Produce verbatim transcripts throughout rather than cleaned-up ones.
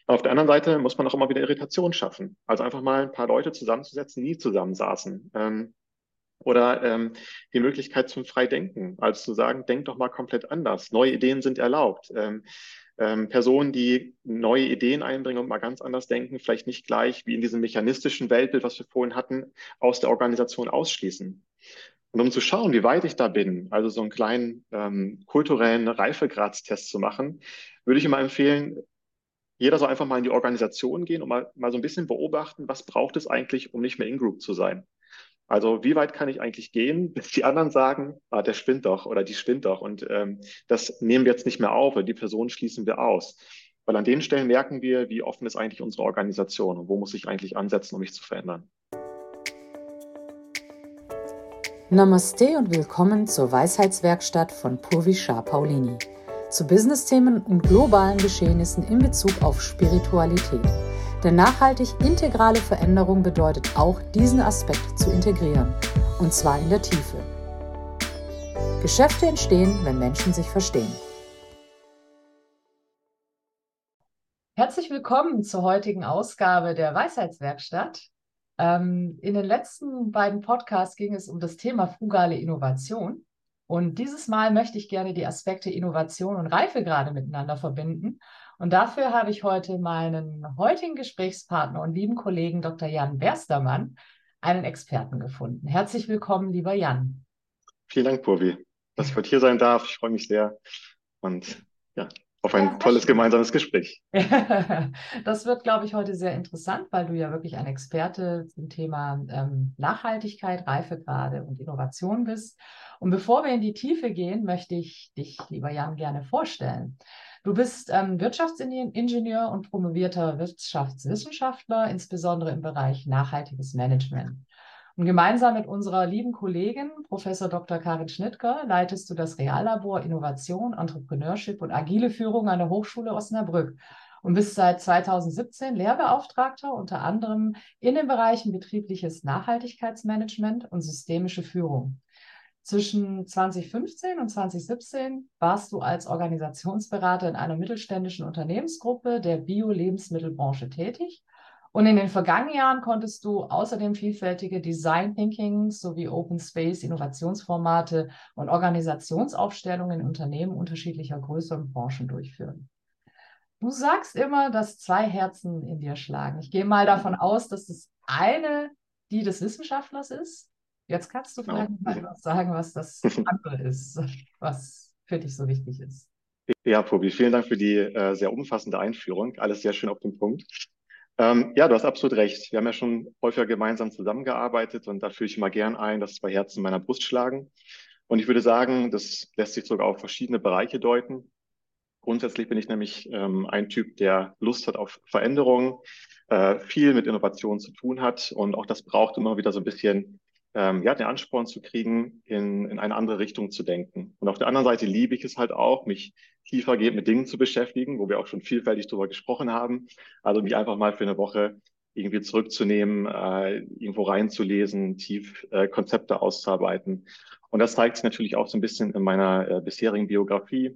Auf der anderen Seite muss man auch immer wieder Irritation schaffen. Also einfach mal ein paar Leute zusammenzusetzen, die nie zusammensaßen. Ähm, oder ähm, die Möglichkeit zum Freidenken, also zu sagen, denk doch mal komplett anders. Neue Ideen sind erlaubt. Ähm, ähm, Personen, die neue Ideen einbringen und mal ganz anders denken, vielleicht nicht gleich wie in diesem mechanistischen Weltbild, was wir vorhin hatten, aus der Organisation ausschließen. Und um zu schauen, wie weit ich da bin, also so einen kleinen ähm, kulturellen Reifegradstest zu machen, würde ich immer empfehlen, jeder soll einfach mal in die Organisation gehen und mal, mal so ein bisschen beobachten, was braucht es eigentlich, um nicht mehr in-group zu sein. Also wie weit kann ich eigentlich gehen, bis die anderen sagen, ah, der spinnt doch oder die spinnt doch und ähm, das nehmen wir jetzt nicht mehr auf oder die Person schließen wir aus. Weil an den Stellen merken wir, wie offen ist eigentlich unsere Organisation und wo muss ich eigentlich ansetzen, um mich zu verändern. Namaste und willkommen zur Weisheitswerkstatt von Purvi Shah Paulini. Zu Business-Themen und globalen Geschehnissen in Bezug auf Spiritualität. Denn nachhaltig integrale Veränderung bedeutet auch, diesen Aspekt zu integrieren. Und zwar in der Tiefe. Geschäfte entstehen, wenn Menschen sich verstehen. Herzlich willkommen zur heutigen Ausgabe der Weisheitswerkstatt. Ähm, in den letzten beiden Podcasts ging es um das Thema frugale Innovation. Und dieses Mal möchte ich gerne die Aspekte Innovation und Reifegrade miteinander verbinden. Und dafür habe ich heute meinen heutigen Gesprächspartner und lieben Kollegen Doktor Jan Berstermann, einen Experten gefunden. Herzlich willkommen, lieber Jan. Vielen Dank, Purvi, dass ich heute hier sein darf. Ich freue mich sehr und ja, auf Ja, ein sehr tolles schön. gemeinsames Gespräch. Das wird, glaube ich, heute sehr interessant, weil du ja wirklich ein Experte zum Thema ähm, Nachhaltigkeit, Reifegrade und Innovation bist. Und bevor wir in die Tiefe gehen, möchte ich dich, lieber Jan, gerne vorstellen. Du bist ähm, Wirtschaftsingenieur und promovierter Wirtschaftswissenschaftler, insbesondere im Bereich nachhaltiges Management. Und gemeinsam mit unserer lieben Kollegin, Professor Doktor Karin Schnittger, leitest du das Reallabor Innovation, Entrepreneurship und agile Führung an der Hochschule Osnabrück und bist seit zweitausendsiebzehn Lehrbeauftragter, unter anderem in den Bereichen betriebliches Nachhaltigkeitsmanagement und systemische Führung. Zwischen zweitausendfünfzehn und zweitausendsiebzehn warst du als Organisationsberater in einer mittelständischen Unternehmensgruppe der Bio-Lebensmittelbranche tätig. Und in den vergangenen Jahren konntest du außerdem vielfältige Design Thinking sowie Open Space Innovationsformate und Organisationsaufstellungen in Unternehmen unterschiedlicher Größe und Branchen durchführen. Du sagst immer, dass zwei Herzen in dir schlagen. Ich gehe mal davon aus, dass das eine die des Wissenschaftlers ist. Jetzt kannst du vielleicht Genau. mal etwas sagen, was das andere ist, was für dich so wichtig ist. Ja, Purvi, vielen Dank für die äh, sehr umfassende Einführung. Alles sehr schön auf den Punkt. Ähm, ja, du hast absolut recht. Wir haben ja schon häufiger gemeinsam zusammengearbeitet und da führe ich immer gern ein, dass zwei Herzen in meiner Brust schlagen. Und ich würde sagen, das lässt sich sogar auf verschiedene Bereiche deuten. Grundsätzlich bin ich nämlich ähm, ein Typ, der Lust hat auf Veränderungen, äh, viel mit Innovation zu tun hat und auch das braucht immer wieder so ein bisschen, ähm, ja, den Ansporn zu kriegen, in, in eine andere Richtung zu denken. Und auf der anderen Seite liebe ich es halt auch, mich tiefergehend mit Dingen zu beschäftigen, wo wir auch schon vielfältig drüber gesprochen haben. Also mich einfach mal für eine Woche irgendwie zurückzunehmen, äh, irgendwo reinzulesen, tief äh, Konzepte auszuarbeiten. Und das zeigt sich natürlich auch so ein bisschen in meiner äh, bisherigen Biografie.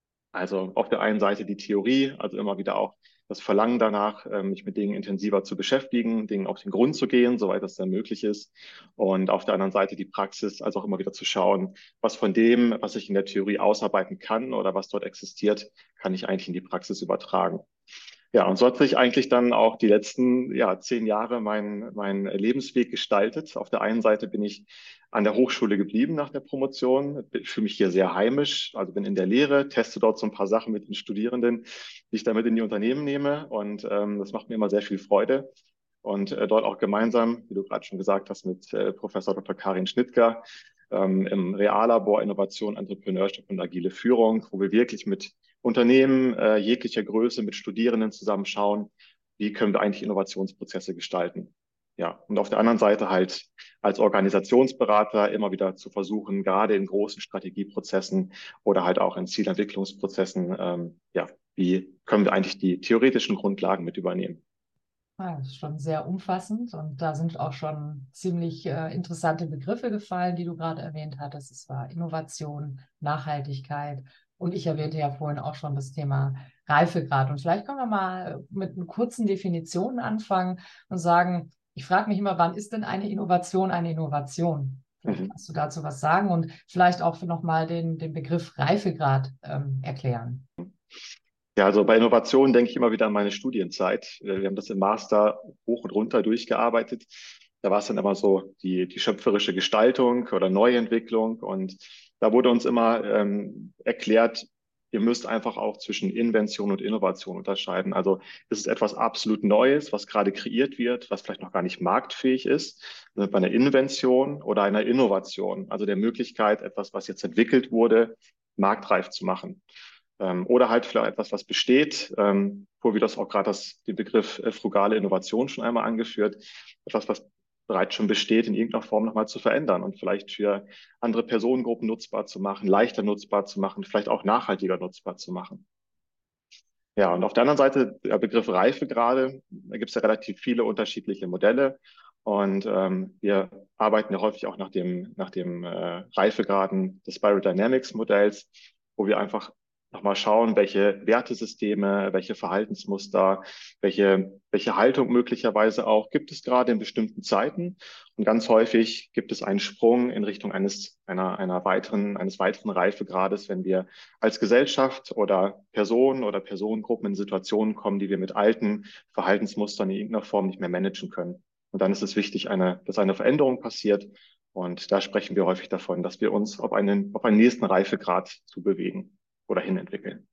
Also auf der einen Seite die Theorie, also immer wieder auch das Verlangen danach, ähm, mich mit Dingen intensiver zu beschäftigen, Dingen auf den Grund zu gehen, soweit das dann möglich ist. Und auf der anderen Seite die Praxis, also auch immer wieder zu schauen, was von dem, was ich in der Theorie ausarbeiten kann oder was dort existiert, kann ich eigentlich in die Praxis übertragen. Ja, und so hat sich eigentlich dann auch die letzten ja, zehn Jahre mein, mein Lebensweg gestaltet. Auf der einen Seite bin ich an der Hochschule geblieben nach der Promotion. Ich fühle mich hier sehr heimisch, also bin in der Lehre, teste dort so ein paar Sachen mit den Studierenden, die ich damit in die Unternehmen nehme. Und ähm, das macht mir immer sehr viel Freude. Und äh, dort auch gemeinsam, wie du gerade schon gesagt hast, mit äh, Professor Doktor Karin Schnittger ähm, im Reallabor Innovation, Entrepreneurship und agile Führung, wo wir wirklich mit Unternehmen äh, jeglicher Größe, mit Studierenden zusammen schauen, wie können wir eigentlich Innovationsprozesse gestalten. Ja, und auf der anderen Seite halt als Organisationsberater immer wieder zu versuchen, gerade in großen Strategieprozessen oder halt auch in Zielentwicklungsprozessen, ähm, ja, wie können wir eigentlich die theoretischen Grundlagen mit übernehmen? Ja, das ist schon sehr umfassend und da sind auch schon ziemlich äh, interessante Begriffe gefallen, die du gerade erwähnt hattest. Es war Innovation, Nachhaltigkeit und ich erwähnte ja vorhin auch schon das Thema Reifegrad. Und vielleicht können wir mal mit einer kurzen Definition anfangen und sagen, ich frage mich immer, wann ist denn eine Innovation eine Innovation? Vielleicht Mhm. kannst du dazu was sagen und vielleicht auch nochmal den, den Begriff Reifegrad ähm, erklären. Ja, also bei Innovation denke ich immer wieder an meine Studienzeit. Wir haben das im Master hoch und runter durchgearbeitet. Da war es dann immer so die, die schöpferische Gestaltung oder Neuentwicklung. Und da wurde uns immer ähm, erklärt, ihr müsst einfach auch zwischen Invention und Innovation unterscheiden. Also es ist etwas absolut Neues, was gerade kreiert wird, was vielleicht noch gar nicht marktfähig ist. Also bei einer Invention oder einer Innovation, also der Möglichkeit, etwas, was jetzt entwickelt wurde, marktreif zu machen. Ähm, oder halt vielleicht etwas, was besteht, ähm, wo wir das auch gerade das, den Begriff äh, frugale Innovation schon einmal angeführt, etwas, was bereits schon besteht, in irgendeiner Form nochmal zu verändern und vielleicht für andere Personengruppen nutzbar zu machen, leichter nutzbar zu machen, vielleicht auch nachhaltiger nutzbar zu machen. Ja, und auf der anderen Seite der Begriff Reifegrade, da gibt es ja relativ viele unterschiedliche Modelle. Und ähm, wir arbeiten ja häufig auch nach dem, nach dem äh, Reifegraden des Spiral Dynamics Modells, wo wir einfach nochmal schauen, welche Wertesysteme, welche Verhaltensmuster, welche, welche Haltung möglicherweise auch gibt es gerade in bestimmten Zeiten. Und ganz häufig gibt es einen Sprung in Richtung eines, einer, einer weiteren, eines weiteren Reifegrades, wenn wir als Gesellschaft oder Personen oder Personengruppen in Situationen kommen, die wir mit alten Verhaltensmustern in irgendeiner Form nicht mehr managen können. Und dann ist es wichtig, eine, dass eine Veränderung passiert. Und da sprechen wir häufig davon, dass wir uns auf einen, auf einen nächsten Reifegrad zu bewegen oder hin entwickeln.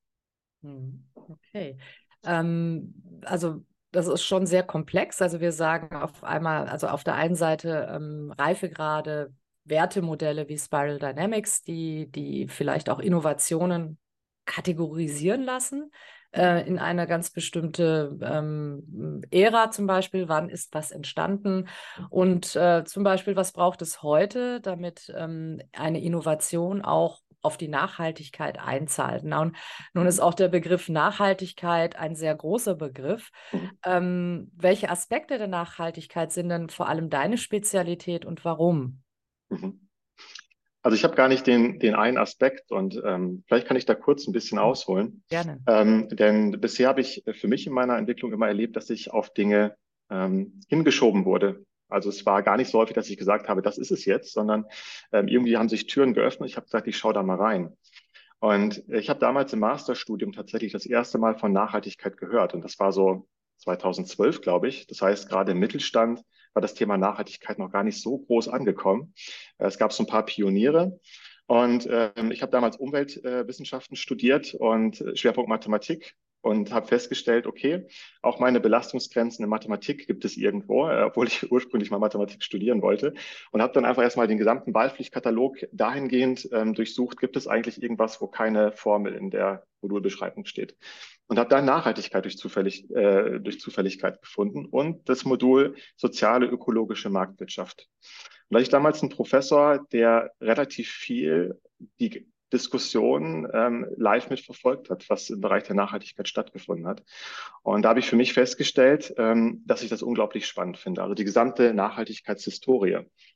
Hm, okay. Ähm, also das ist schon sehr komplex. Also wir sagen auf einmal, also auf der einen Seite ähm, Reifegrade, Wertemodelle wie Spiral Dynamics, die, die vielleicht auch Innovationen kategorisieren lassen äh, in eine ganz bestimmte ähm, Ära zum Beispiel. Wann ist was entstanden? Und äh, zum Beispiel, was braucht es heute, damit ähm, eine Innovation auch auf die Nachhaltigkeit einzahlt? Na, und nun ist Mhm. auch der Begriff Nachhaltigkeit ein sehr großer Begriff. Mhm. Ähm, welche Aspekte der Nachhaltigkeit sind denn vor allem deine Spezialität und warum? Mhm. Also ich habe gar nicht den, den einen Aspekt und ähm, vielleicht kann ich da kurz ein bisschen ausholen. Gerne. Ähm, denn bisher habe ich für mich in meiner Entwicklung immer erlebt, dass ich auf Dinge ähm, hingeschoben wurde. Also es war gar nicht so häufig, dass ich gesagt habe, das ist es jetzt, sondern ähm, irgendwie haben sich Türen geöffnet. Ich habe gesagt, ich schaue da mal rein. Und ich habe damals im Masterstudium tatsächlich das erste Mal von Nachhaltigkeit gehört. Und das war so zweitausendzwölf, glaube ich. Das heißt, gerade im Mittelstand war das Thema Nachhaltigkeit noch gar nicht so groß angekommen. Äh, Es gab so ein paar Pioniere. Und ähm, ich habe damals Umweltwissenschaften studiert und äh, Schwerpunkt Mathematik und habe festgestellt, okay, auch meine Belastungsgrenzen in Mathematik gibt es irgendwo, äh, obwohl ich ursprünglich mal Mathematik studieren wollte. Und habe dann einfach erstmal den gesamten Wahlpflichtkatalog dahingehend ähm, durchsucht, gibt es eigentlich irgendwas, wo keine Formel in der Modulbeschreibung steht. Und habe dann Nachhaltigkeit durch, Zufällig, äh, durch Zufälligkeit gefunden und das Modul soziale ökologische Marktwirtschaft. Und da hatte ich damals einen Professor, der relativ viel die Diskussion ähm, live mitverfolgt hat, was im Bereich der Nachhaltigkeit stattgefunden hat. Und da habe ich für mich festgestellt, ähm, dass ich das unglaublich spannend finde. Also die gesamte Nachhaltigkeitshistorie.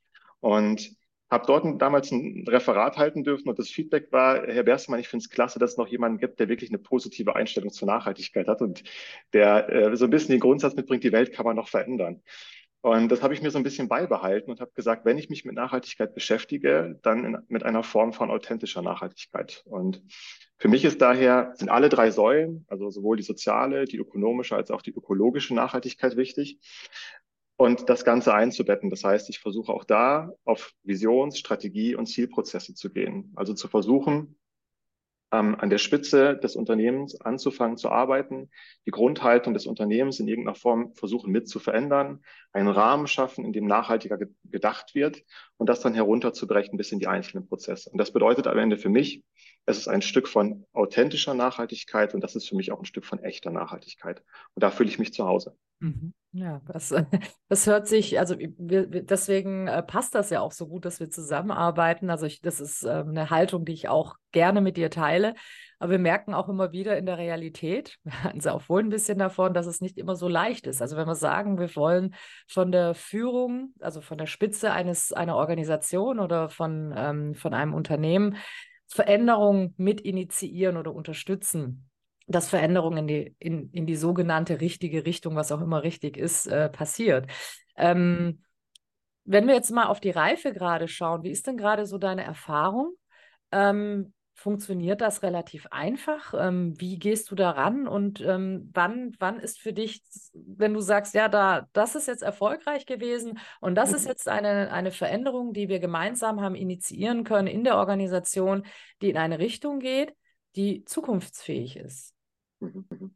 Und habe dort damals ein Referat halten dürfen und das Feedback war, Herr Berstmann, ich finde es klasse, dass es noch jemanden gibt, der wirklich eine positive Einstellung zur Nachhaltigkeit hat und der äh, so ein bisschen den Grundsatz mitbringt, die Welt kann man noch verändern. Und das habe ich mir so ein bisschen beibehalten und habe gesagt, wenn ich mich mit Nachhaltigkeit beschäftige, dann in, mit einer Form von authentischer Nachhaltigkeit. Und für mich ist daher, sind alle drei Säulen, also sowohl die soziale, die ökonomische als auch die ökologische Nachhaltigkeit wichtig. Und das Ganze einzubetten. Das heißt, ich versuche auch da auf Visions-, Strategie- und Zielprozesse zu gehen. Also zu versuchen, ähm, an der Spitze des Unternehmens anzufangen zu arbeiten, die Grundhaltung des Unternehmens in irgendeiner Form versuchen mit zu verändern, einen Rahmen schaffen, in dem nachhaltiger ge gedacht wird und das dann herunterzubrechen bis in die einzelnen Prozesse. Und das bedeutet am Ende für mich, es ist ein Stück von authentischer Nachhaltigkeit und das ist für mich auch ein Stück von echter Nachhaltigkeit. Und da fühle ich mich zu Hause. Mhm. Ja, das, das hört sich, also wir, wir, deswegen äh, passt das ja auch so gut, dass wir zusammenarbeiten. Also ich, das ist äh, eine Haltung, die ich auch gerne mit dir teile. Aber wir merken auch immer wieder in der Realität, wir hatten es auch vorhin ein bisschen davon, dass es nicht immer so leicht ist. Also wenn wir sagen, wir wollen von der Führung, also von der Spitze eines, einer Organisation oder von, ähm, von einem Unternehmen Veränderungen mit initiieren oder unterstützen, dass Veränderung in die, in, in die sogenannte richtige Richtung, was auch immer richtig ist, äh, passiert. Ähm, wenn wir jetzt mal auf die Reifegrade schauen, wie ist denn gerade so deine Erfahrung? Ähm, funktioniert das relativ einfach? Ähm, wie gehst du daran? Und ähm, wann, wann ist für dich, wenn du sagst, ja, da, das ist jetzt erfolgreich gewesen und das ist Mhm. jetzt eine, eine Veränderung, die wir gemeinsam haben initiieren können in der Organisation, die in eine Richtung geht, die zukunftsfähig ist? Mhm.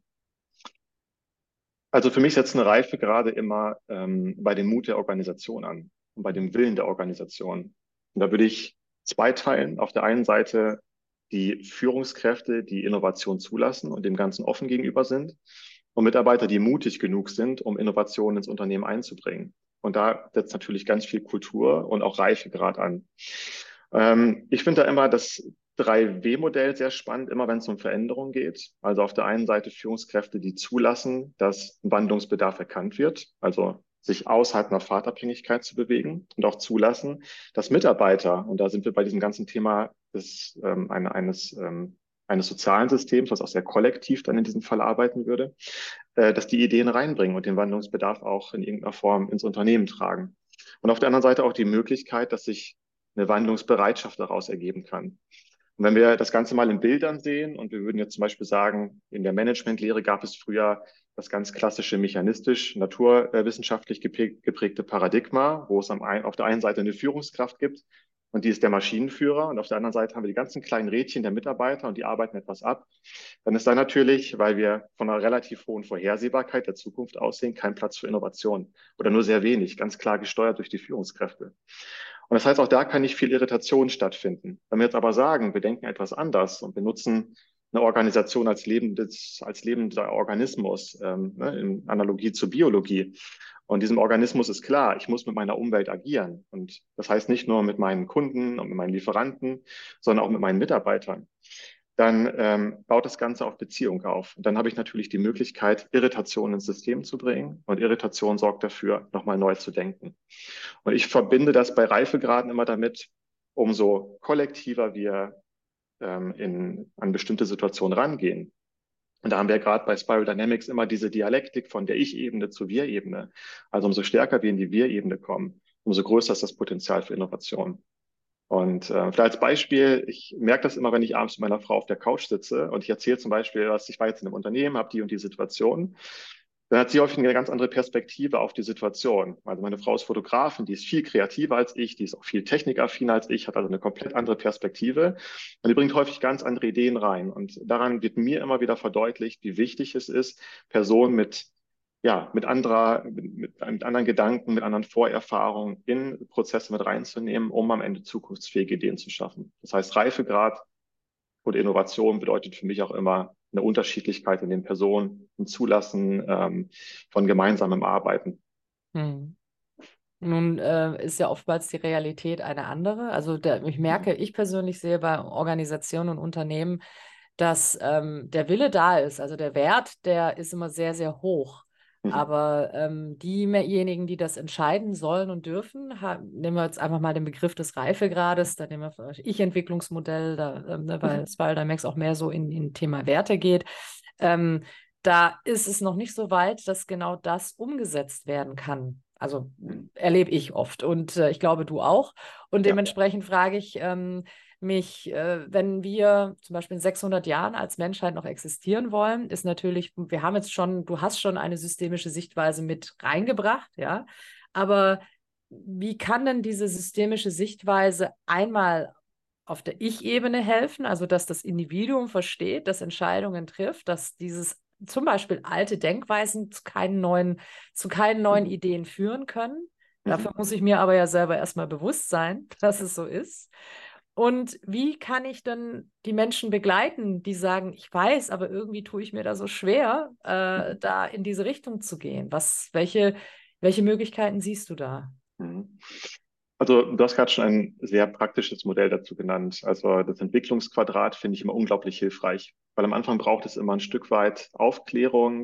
Also für mich setzt eine Reife gerade immer ähm, bei dem Mut der Organisation an und bei dem Willen der Organisation. Und da würde ich zweiteilen. Auf der einen Seite die Führungskräfte, die Innovation zulassen und dem Ganzen offen gegenüber sind, und Mitarbeiter, die mutig genug sind, um Innovationen ins Unternehmen einzubringen. Und da setzt natürlich ganz viel Kultur und auch Reifegrad an. Ähm, ich finde da immer das drei W-Modell sehr spannend, immer wenn es um Veränderungen geht. Also auf der einen Seite Führungskräfte, die zulassen, dass ein Wandlungsbedarf erkannt wird, also sich außerhalb einer Fahrtabhängigkeit zu bewegen, und auch zulassen, dass Mitarbeiter, und da sind wir bei diesem ganzen Thema des, ähm, eine, eines, ähm, eines sozialen Systems, was auch sehr kollektiv dann in diesem Fall arbeiten würde, äh, dass die Ideen reinbringen und den Wandlungsbedarf auch in irgendeiner Form ins Unternehmen tragen. Und auf der anderen Seite auch die Möglichkeit, dass sich eine Wandlungsbereitschaft daraus ergeben kann. Und wenn wir das Ganze mal in Bildern sehen, und wir würden jetzt zum Beispiel sagen, in der Managementlehre gab es früher das ganz klassische mechanistisch, naturwissenschaftlich geprägte Paradigma, wo es am ein, auf der einen Seite eine Führungskraft gibt, und die ist der Maschinenführer, und auf der anderen Seite haben wir die ganzen kleinen Rädchen der Mitarbeiter, und die arbeiten etwas ab. Dann ist da natürlich, weil wir von einer relativ hohen Vorhersehbarkeit der Zukunft aussehen, kein Platz für Innovation oder nur sehr wenig, ganz klar gesteuert durch die Führungskräfte. Und das heißt, auch da kann nicht viel Irritation stattfinden. Wenn wir jetzt aber sagen, wir denken etwas anders und wir nutzen eine Organisation als lebendes, als lebender Organismus, ähm, ne, in Analogie zur Biologie. Und diesem Organismus ist klar, ich muss mit meiner Umwelt agieren. Und das heißt nicht nur mit meinen Kunden und mit meinen Lieferanten, sondern auch mit meinen Mitarbeitern. Dann ähm, baut das Ganze auf Beziehung auf. Und dann habe ich natürlich die Möglichkeit, Irritation ins System zu bringen. Und Irritation sorgt dafür, nochmal neu zu denken. Und ich verbinde das bei Reifegraden immer damit, umso kollektiver wir ähm, in, an bestimmte Situationen rangehen. Und da haben wir gerade bei Spiral Dynamics immer diese Dialektik von der Ich-Ebene zur Wir-Ebene. Also umso stärker wir in die Wir-Ebene kommen, umso größer ist das Potenzial für Innovation. Und äh, vielleicht als Beispiel, ich merke das immer, wenn ich abends mit meiner Frau auf der Couch sitze und ich erzähle zum Beispiel, was ich war jetzt in einem Unternehmen, habe die und die Situation. Dann hat sie häufig eine ganz andere Perspektive auf die Situation. Also meine Frau ist Fotografin, die ist viel kreativer als ich, die ist auch viel technikaffiner als ich, hat also eine komplett andere Perspektive. Und die bringt häufig ganz andere Ideen rein. Und daran wird mir immer wieder verdeutlicht, wie wichtig es ist, Personen mit ja, mit anderer, mit, mit anderen Gedanken, mit anderen Vorerfahrungen in Prozesse mit reinzunehmen, um am Ende zukunftsfähige Ideen zu schaffen. Das heißt, Reifegrad oder Innovation bedeutet für mich auch immer eine Unterschiedlichkeit in den Personen, ein Zulassen ähm, von gemeinsamem Arbeiten. Hm. Nun äh, ist ja oftmals die Realität eine andere. Also der, ich merke, ich persönlich sehe bei Organisationen und Unternehmen, dass ähm, der Wille da ist. Also der Wert, der ist immer sehr, sehr hoch. Mhm. Aber ähm, diejenigen, die das entscheiden sollen und dürfen, ha- nehmen wir jetzt einfach mal den Begriff des Reifegrades, da nehmen wir vielleicht Ich-Entwicklungsmodell, da, ähm, ne, weil Mhm. Spider-Max auch mehr so in, in Thema Werte geht. Ähm, da ist es noch nicht so weit, dass genau das umgesetzt werden kann. Also Mhm. erlebe ich oft und äh, ich glaube, du auch. Und Ja. dementsprechend frage ich ähm, mich, äh, wenn wir zum Beispiel in sechshundert Jahren als Menschheit noch existieren wollen, ist natürlich, wir haben jetzt schon, du hast schon eine systemische Sichtweise mit reingebracht, ja, aber wie kann denn diese systemische Sichtweise einmal auf der Ich-Ebene helfen, also dass das Individuum versteht, dass Entscheidungen trifft, dass dieses zum Beispiel alte Denkweisen zu keinen neuen, zu keinen neuen Mhm. Ideen führen können. Dafür Mhm. muss ich mir aber ja selber erstmal bewusst sein, dass es so ist. Und wie kann ich denn die Menschen begleiten, die sagen, ich weiß, aber irgendwie tue ich mir da so schwer, äh, Mhm. da in diese Richtung zu gehen? Was, welche, welche Möglichkeiten siehst du da? Mhm. Also du hast gerade schon ein sehr praktisches Modell dazu genannt. Also das Entwicklungsquadrat finde ich immer unglaublich hilfreich, weil am Anfang braucht es immer ein Stück weit Aufklärung,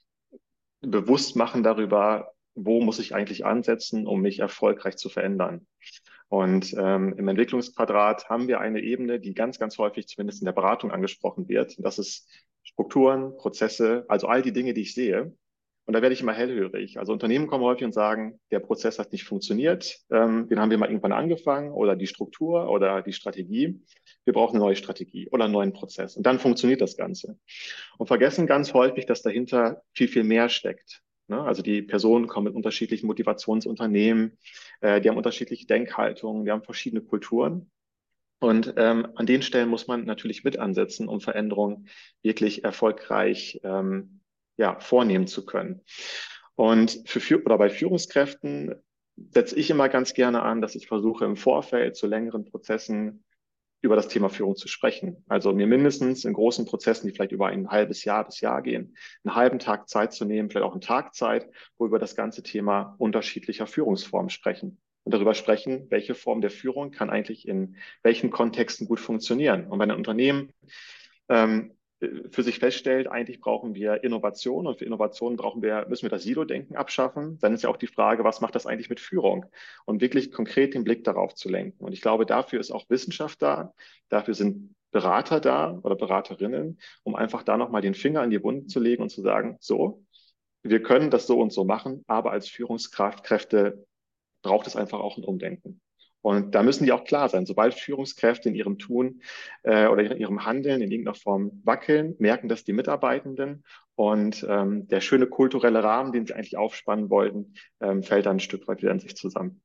Bewusstmachen darüber, wo muss ich eigentlich ansetzen, um mich erfolgreich zu verändern. Und ähm, im Entwicklungsquadrat haben wir eine Ebene, die ganz, ganz häufig zumindest in der Beratung angesprochen wird. Und das ist Strukturen, Prozesse, also all die Dinge, die ich sehe. Und da werde ich immer hellhörig. Also Unternehmen kommen häufig und sagen, der Prozess hat nicht funktioniert, ähm, den haben wir mal irgendwann angefangen oder die Struktur oder die Strategie. Wir brauchen eine neue Strategie oder einen neuen Prozess. Und dann funktioniert das Ganze. Und vergessen ganz häufig, dass dahinter viel, viel mehr steckt. Ne? Also die Personen kommen mit unterschiedlichen Motivationsunternehmen, äh, die haben unterschiedliche Denkhaltungen, die haben verschiedene Kulturen. Und ähm, an den Stellen muss man natürlich mit ansetzen, um Veränderungen wirklich erfolgreich ähm, ja, vornehmen zu können. Und für, Führ- oder bei Führungskräften setze ich immer ganz gerne an, dass ich versuche, im Vorfeld zu längeren Prozessen über das Thema Führung zu sprechen. Also mir mindestens in großen Prozessen, die vielleicht über ein halbes Jahr bis Jahr gehen, einen halben Tag Zeit zu nehmen, vielleicht auch einen Tag Zeit, wo wir über das ganze Thema unterschiedlicher Führungsformen sprechen. Und darüber sprechen, welche Form der Führung kann eigentlich in welchen Kontexten gut funktionieren. Und wenn ein Unternehmen ähm, für sich feststellt, eigentlich brauchen wir Innovation und für Innovation brauchen wir, müssen wir das Silo-Denken abschaffen. Dann ist ja auch die Frage, was macht das eigentlich mit Führung? Und wirklich konkret den Blick darauf zu lenken. Und ich glaube, dafür ist auch Wissenschaft da. Dafür sind Berater da oder Beraterinnen, um einfach da nochmal den Finger in die Wunde zu legen und zu sagen, so, wir können das so und so machen, aber als Führungskräfte braucht es einfach auch ein Umdenken. Und da müssen die auch klar sein. Sobald Führungskräfte in ihrem Tun äh, oder in ihrem Handeln in irgendeiner Form wackeln, merken das die Mitarbeitenden. Und ähm, der schöne kulturelle Rahmen, den sie eigentlich aufspannen wollten, ähm, fällt dann ein Stück weit wieder in sich zusammen.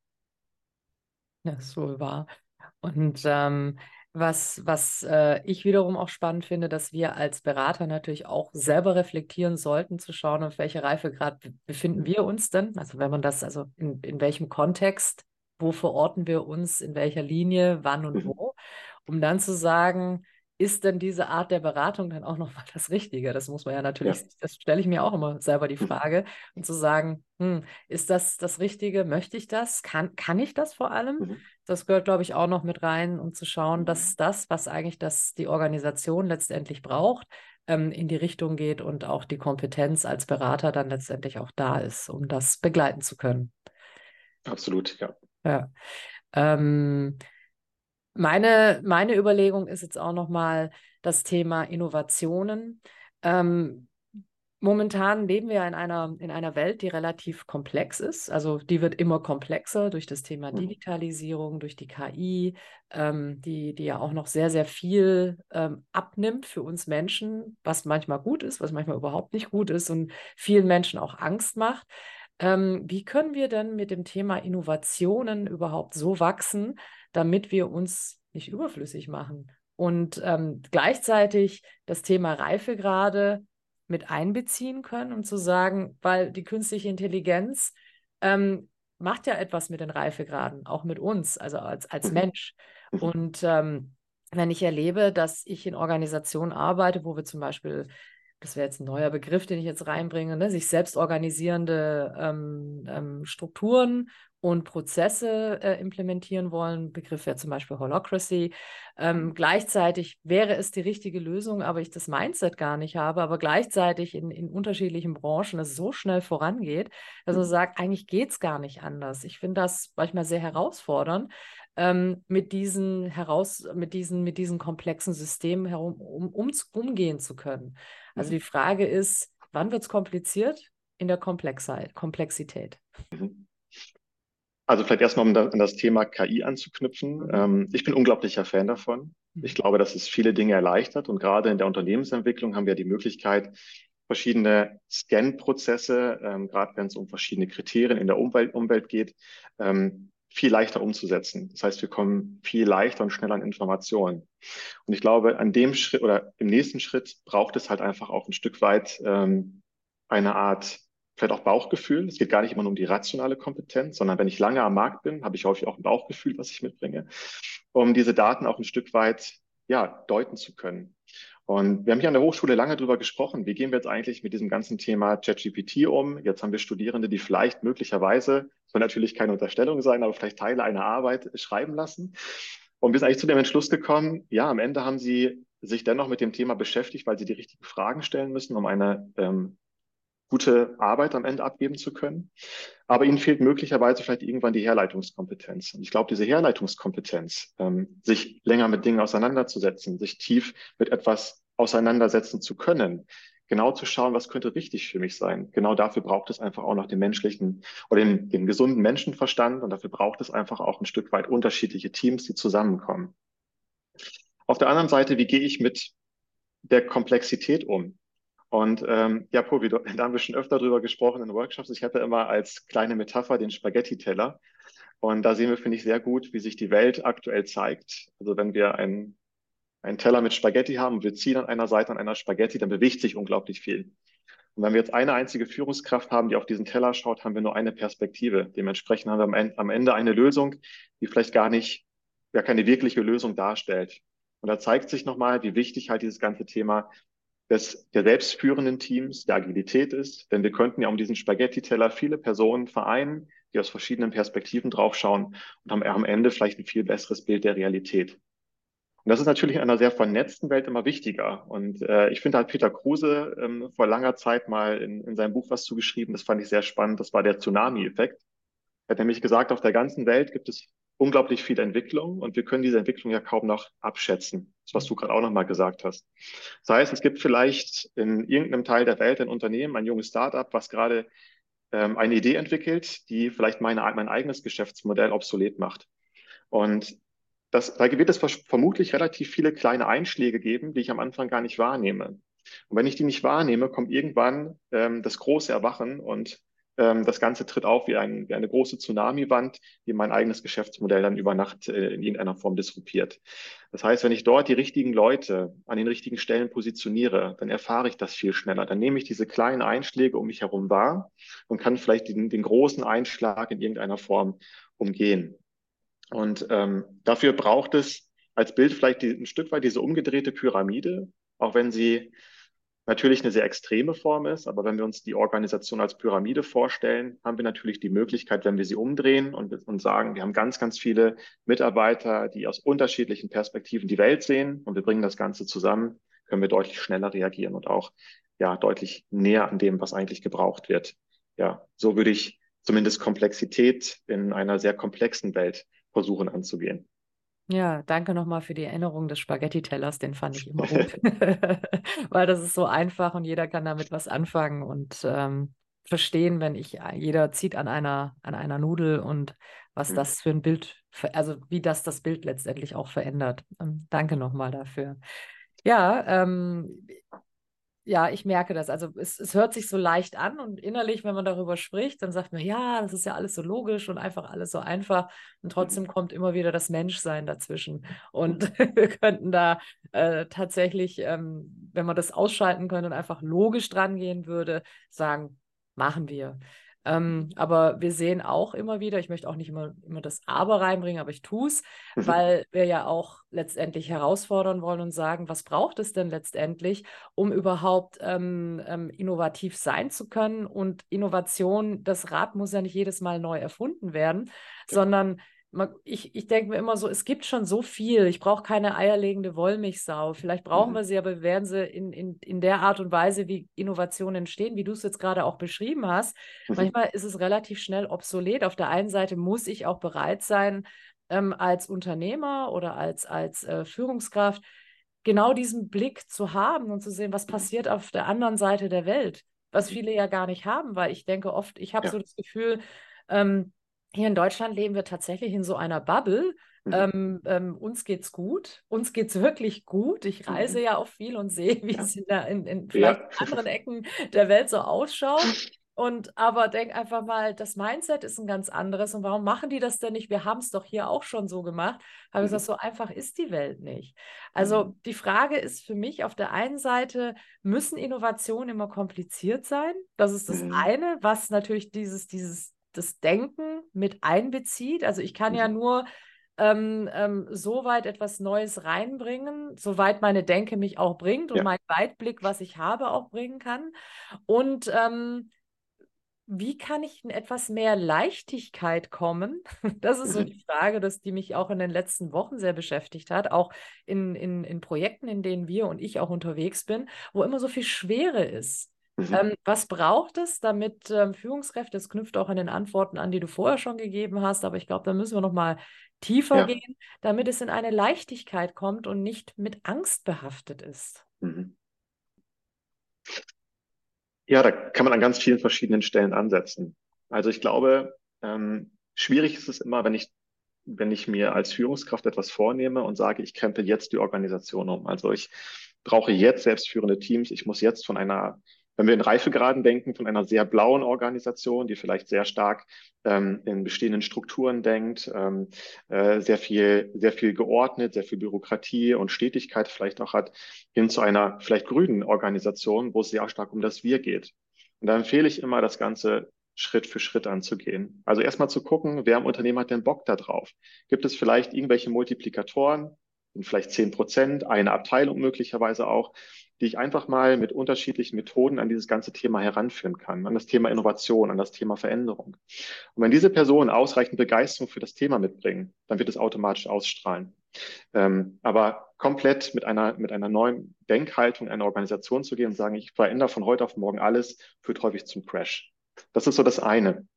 Das ist wohl wahr. Und ähm, was, was äh, ich wiederum auch spannend finde, dass wir als Berater natürlich auch selber reflektieren sollten, zu schauen, auf welche Reifegrad be- befinden wir uns denn? Also wenn man das, also in, in welchem Kontext, wo verorten wir uns, in welcher Linie, wann und Mhm. wo, um dann zu sagen, ist denn diese Art der Beratung dann auch nochmal das Richtige? Das muss man ja Ja. natürlich, das stelle ich mir auch immer selber die Mhm. Frage, und zu sagen, hm, ist das das Richtige? Möchte ich das? Kann, kann ich das vor allem? Mhm. Das gehört, glaube ich, auch noch mit rein, um zu schauen, dass das, was eigentlich das die Organisation letztendlich braucht, ähm, in die Richtung geht und auch die Kompetenz als Berater dann letztendlich auch da ist, um das begleiten zu können. Absolut, ja. Ja. Ähm, meine, meine Überlegung ist jetzt auch nochmal das Thema Innovationen. Ähm, Momentan leben wir in einer, in einer Welt, die relativ komplex ist. Also die wird immer komplexer durch das Thema Mhm. Digitalisierung, durch die K I, ähm, die, die ja auch noch sehr, sehr viel ähm, abnimmt für uns Menschen, was manchmal gut ist, was manchmal überhaupt nicht gut ist und vielen Menschen auch Angst macht. Ähm, wie können wir denn mit dem Thema Innovationen überhaupt so wachsen, damit wir uns nicht überflüssig machen? Und ähm, gleichzeitig das Thema Reifegrade mit einbeziehen können, um zu sagen, weil die künstliche Intelligenz ähm, macht ja etwas mit den Reifegraden, auch mit uns, also als, als Mhm. Mensch. Mhm. Und ähm, wenn ich erlebe, dass ich in Organisationen arbeite, wo wir zum Beispiel, das wäre jetzt ein neuer Begriff, den ich jetzt reinbringe, ne, sich selbst organisierende ähm, ähm, Strukturen und Prozesse äh, implementieren wollen. Begriff wäre zum Beispiel Holacracy. Ähm, gleichzeitig wäre es die richtige Lösung, aber ich das Mindset gar nicht habe, aber gleichzeitig in, in unterschiedlichen Branchen es so schnell vorangeht, dass man Mhm. sagt, eigentlich geht es gar nicht anders. Ich finde das manchmal sehr herausfordernd, ähm, mit diesen heraus, mit diesen, mit diesen komplexen Systemen herum, um, um, umgehen zu können. Also die Mhm. Frage ist, wann wird es kompliziert? In der Komplexheit, Komplexität. Mhm. Also vielleicht erstmal, um da, an das Thema K I anzuknüpfen. Mhm. Ähm, ich bin unglaublicher Fan davon. Ich Mhm. glaube, dass es viele Dinge erleichtert und gerade in der Unternehmensentwicklung haben wir die Möglichkeit, verschiedene Scan-Prozesse, ähm, gerade wenn es um verschiedene Kriterien in der Umwelt, Umwelt geht, ähm, viel leichter umzusetzen. Das heißt, wir kommen viel leichter und schneller an Informationen. Und ich glaube, an dem Schritt oder im nächsten Schritt braucht es halt einfach auch ein Stück weit ähm, eine Art, vielleicht auch Bauchgefühl. Es geht gar nicht immer nur um die rationale Kompetenz, sondern wenn ich lange am Markt bin, habe ich häufig auch ein Bauchgefühl, was ich mitbringe, um diese Daten auch ein Stück weit ja, deuten zu können. Und wir haben hier an der Hochschule lange darüber gesprochen, wie gehen wir jetzt eigentlich mit diesem ganzen Thema ChatGPT um? Jetzt haben wir Studierende, die vielleicht möglicherweise, soll natürlich keine Unterstellung sein, aber vielleicht Teile einer Arbeit schreiben lassen. Und wir sind eigentlich zu dem Entschluss gekommen, ja, am Ende haben sie sich dennoch mit dem Thema beschäftigt, weil sie die richtigen Fragen stellen müssen, um eine ähm, gute Arbeit am Ende abgeben zu können. Aber ihnen fehlt möglicherweise vielleicht irgendwann die Herleitungskompetenz. Und ich glaube, diese Herleitungskompetenz, ähm, sich länger mit Dingen auseinanderzusetzen, sich tief mit etwas auseinandersetzen zu können, genau zu schauen, was könnte richtig für mich sein. Genau dafür braucht es einfach auch noch den menschlichen oder den, den gesunden Menschenverstand und dafür braucht es einfach auch ein Stück weit unterschiedliche Teams, die zusammenkommen. Auf der anderen Seite, wie gehe ich mit der Komplexität um? Und ähm, ja, Povi, da haben wir schon öfter drüber gesprochen in Workshops. Ich hatte immer als kleine Metapher den Spaghetti-Teller. Und da sehen wir, finde ich, sehr gut, wie sich die Welt aktuell zeigt. Also wenn wir einen, einen Teller mit Spaghetti haben und wir ziehen an einer Seite an einer Spaghetti, dann bewegt sich unglaublich viel. Und wenn wir jetzt eine einzige Führungskraft haben, die auf diesen Teller schaut, haben wir nur eine Perspektive. Dementsprechend haben wir am Ende, am Ende eine Lösung, die vielleicht gar nicht, ja, keine wirkliche Lösung darstellt. Und da zeigt sich nochmal, wie wichtig halt dieses ganze Thema des, der selbstführenden Teams, der Agilität ist. Denn wir könnten ja um diesen Spaghetti-Teller viele Personen vereinen, die aus verschiedenen Perspektiven draufschauen und haben am Ende vielleicht ein viel besseres Bild der Realität. Und das ist natürlich in einer sehr vernetzten Welt immer wichtiger. Und äh, ich finde, da hat Peter Kruse ähm, vor langer Zeit mal in, in seinem Buch was zugeschrieben. Das fand ich sehr spannend. Das war der Tsunami-Effekt. Er hat nämlich gesagt, auf der ganzen Welt gibt es unglaublich viel Entwicklung und wir können diese Entwicklung ja kaum noch abschätzen. Das, was du gerade auch nochmal gesagt hast. Das heißt, es gibt vielleicht in irgendeinem Teil der Welt ein Unternehmen, ein junges Startup, was gerade ähm, eine Idee entwickelt, die vielleicht meine, mein eigenes Geschäftsmodell obsolet macht. Und das, da wird es vermutlich relativ viele kleine Einschläge geben, die ich am Anfang gar nicht wahrnehme. Und wenn ich die nicht wahrnehme, kommt irgendwann ähm, das große Erwachen und ähm, das Ganze tritt auf wie, ein, wie eine große Tsunami-Wand, die mein eigenes Geschäftsmodell dann über Nacht äh, in irgendeiner Form disruptiert. Das heißt, wenn ich dort die richtigen Leute an den richtigen Stellen positioniere, dann erfahre ich das viel schneller. Dann nehme ich diese kleinen Einschläge um mich herum wahr und kann vielleicht den, den großen Einschlag in irgendeiner Form umgehen. Und ähm, dafür braucht es als Bild vielleicht die, ein Stück weit diese umgedrehte Pyramide, auch wenn sie natürlich eine sehr extreme Form ist. Aber wenn wir uns die Organisation als Pyramide vorstellen, haben wir natürlich die Möglichkeit, wenn wir sie umdrehen und, und sagen, wir haben ganz, ganz viele Mitarbeiter, die aus unterschiedlichen Perspektiven die Welt sehen und wir bringen das Ganze zusammen, können wir deutlich schneller reagieren und auch ja deutlich näher an dem, was eigentlich gebraucht wird. Ja, so würde ich zumindest Komplexität in einer sehr komplexen Welt versuchen anzugehen. Ja, danke nochmal für die Erinnerung des Spaghetti-Tellers, den fand ich immer gut, weil das ist so einfach und jeder kann damit was anfangen und ähm, verstehen, wenn ich, jeder zieht an einer, an einer Nudel und was das für ein Bild, also wie das das Bild letztendlich auch verändert. Ähm, danke nochmal dafür. Ja, ähm, ja, ich merke das. Also es, es hört sich so leicht an und innerlich, wenn man darüber spricht, dann sagt man, ja, das ist ja alles so logisch und einfach alles so einfach. Und trotzdem kommt immer wieder das Menschsein dazwischen. Und wir könnten da äh, tatsächlich, ähm, wenn man das ausschalten könnte und einfach logisch dran gehen würde, sagen, machen wir. Ähm, aber wir sehen auch immer wieder, ich möchte auch nicht immer, immer das Aber reinbringen, aber ich tue es, weil wir ja auch letztendlich herausfordern wollen und sagen, was braucht es denn letztendlich, um überhaupt ähm, ähm, innovativ sein zu können. Und Innovation, das Rad muss ja nicht jedes Mal neu erfunden werden, Genau. sondern man, ich, ich denke mir immer so, es gibt schon so viel. Ich brauche keine eierlegende Wollmilchsau. Vielleicht brauchen wir sie, aber wir werden sie in, in, in der Art und Weise, wie Innovationen entstehen, wie du es jetzt gerade auch beschrieben hast. Manchmal ist es relativ schnell obsolet. Auf der einen Seite muss ich auch bereit sein, ähm, als Unternehmer oder als, als äh, Führungskraft, genau diesen Blick zu haben und zu sehen, was passiert auf der anderen Seite der Welt, was viele ja gar nicht haben, weil ich denke oft, ich habe so Ja. das Gefühl, ähm, hier in Deutschland leben wir tatsächlich in so einer Bubble. Ähm, ähm, uns geht's gut, uns geht's wirklich gut. Ich reise ja auch viel und sehe, wie Ja. es in, der, in, in vielleicht Ja. anderen Ecken der Welt so ausschaut. Und aber denk einfach mal, das Mindset ist ein ganz anderes. Und warum machen die das denn nicht? Wir haben es doch hier auch schon so gemacht. Habe ich gesagt, so einfach ist die Welt nicht. Also die Frage ist für mich auf der einen Seite, müssen Innovationen immer kompliziert sein? Das ist das eine, was natürlich dieses, dieses, das Denken mit einbezieht. Also ich kann ja nur ähm, ähm, so weit etwas Neues reinbringen, soweit meine Denke mich auch bringt und Ja. mein Weitblick, was ich habe, auch bringen kann. Und ähm, wie kann ich in etwas mehr Leichtigkeit kommen? Das ist so die Frage, dass die mich auch in den letzten Wochen sehr beschäftigt hat, auch in, in, in Projekten, in denen wir und ich auch unterwegs bin, wo immer so viel Schwere ist. Mhm. Ähm, was braucht es, damit ähm, Führungskräfte, das knüpft auch an den Antworten an, die du vorher schon gegeben hast, aber ich glaube, da müssen wir noch mal tiefer Ja. gehen, damit es in eine Leichtigkeit kommt und nicht mit Angst behaftet ist. Mhm. Ja, da kann man an ganz vielen verschiedenen Stellen ansetzen. Also ich glaube, ähm, schwierig ist es immer, wenn ich, wenn ich mir als Führungskraft etwas vornehme und sage, ich krempel jetzt die Organisation um. Also ich brauche jetzt selbstführende Teams. Ich muss jetzt von einer, wenn wir in Reifegraden denken, von einer sehr blauen Organisation, die vielleicht sehr stark ähm, in bestehenden Strukturen denkt, ähm, äh, sehr viel, sehr viel geordnet, sehr viel Bürokratie und Stetigkeit vielleicht auch hat, hin zu einer vielleicht grünen Organisation, wo es sehr stark um das Wir geht. Und da empfehle ich immer, das Ganze Schritt für Schritt anzugehen. Also erstmal zu gucken, wer im Unternehmen hat denn Bock da drauf? Gibt es vielleicht irgendwelche Multiplikatoren, vielleicht zehn Prozent, eine Abteilung möglicherweise auch, die ich einfach mal mit unterschiedlichen Methoden an dieses ganze Thema heranführen kann, an das Thema Innovation, an das Thema Veränderung. Und wenn diese Personen ausreichend Begeisterung für das Thema mitbringen, dann wird es automatisch ausstrahlen. Ähm, aber komplett mit einer, mit einer neuen Denkhaltung in eine Organisation zu gehen und sagen, ich verändere von heute auf morgen alles, führt häufig zum Crash. Das ist so das eine.